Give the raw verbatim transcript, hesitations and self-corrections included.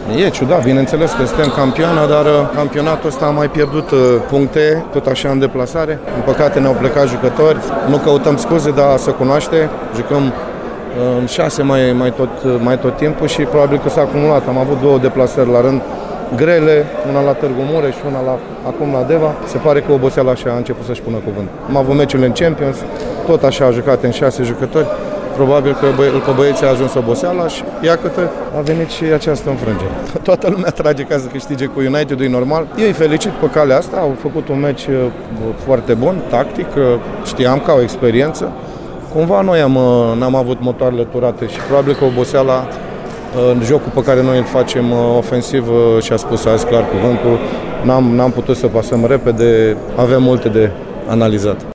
E ciudat, bineînțeles că suntem campioană, dar campionatul ăsta a mai pierdut puncte, tot așa în deplasare. În păcate ne-au plecat jucători, nu căutăm scuze, dar se cunoaște, jucăm în șase mai, mai, tot, mai tot timpul și probabil că s-a acumulat. Am avut două deplasări la rând grele, una la Târgu Mureș și una la, acum la Deva. Se pare că oboseala așa a început să-și pună cuvânt. Am avut meciurile în Champions, tot așa jucate în șase jucători. Probabil că, bă- că băieții a ajuns oboseala și iată a venit și această înfrângere. Toată lumea trage ca să câștige cu United-ul, e normal. Eu îi felicit pe calea asta, au făcut un meci foarte bun, tactic, știam că au experiență. Cumva noi am, n-am avut motoarele turate și probabil că oboseala în jocul pe care noi îl facem ofensiv, și-a spus azi clar cuvântul, n-am, n-am putut să pasăm repede, avem multe de analizat.